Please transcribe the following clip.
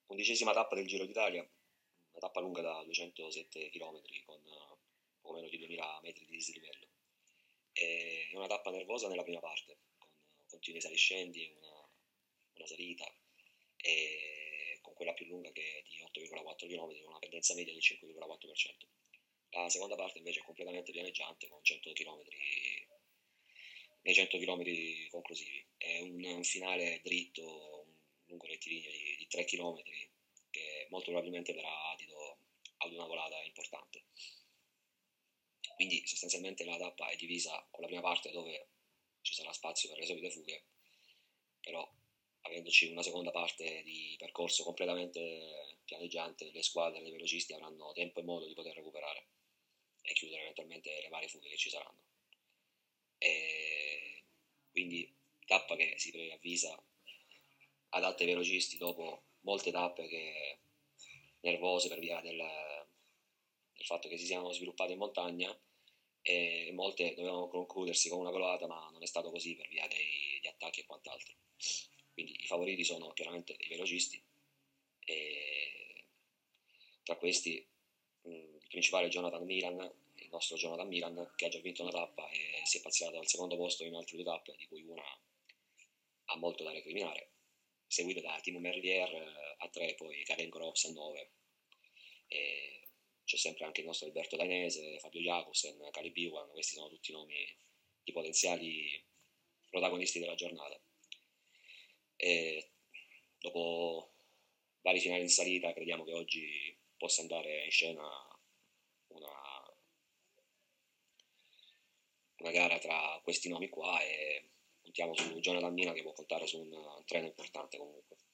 11ª tappa del Giro d'Italia, una tappa lunga da 207 km con poco meno di 2000 metri di dislivello. È una tappa nervosa nella prima parte, con continui saliscendi, una salita, e con quella più lunga che è di 8,4 km, con una pendenza media del 5,4%. La seconda parte invece è completamente pianeggiante, con 100 km, nei 100 km conclusivi. È un finale dritto, un lungo rettilineo di 3 km, che molto probabilmente darà adito ad una volata importante. Quindi sostanzialmente la tappa è divisa con la prima parte dove ci sarà spazio per le solite fughe, però avendoci una seconda parte di percorso completamente pianeggiante, le squadre, i velocisti avranno tempo e modo di poter recuperare e chiudere eventualmente le varie fughe che ci saranno. E quindi tappa che si preavvisa ad alti velocisti dopo molte tappe nervose per via del fatto che si siano sviluppate in montagna, e molte dovevano concludersi con una colata, ma non è stato così per via degli attacchi e quant'altro. Quindi i favoriti sono chiaramente i velocisti, e tra questi il principale è Jonathan Milan, il nostro Jonathan Milan, che ha già vinto una tappa e si è passato al secondo posto in altre 2 tappe, di cui una ha molto da recriminare, seguito da Timo Merlier a 3, poi Karen Groves a 9. E c'è sempre anche il nostro Alberto Dainese, Fabio Jacobsen, Caleb Ewan. Questi sono tutti nomi di potenziali protagonisti della giornata. E dopo vari finali in salita crediamo che oggi possa andare in scena una, una gara tra questi nomi qua, e puntiamo su Jonathan Mina, che può contare su un treno importante comunque.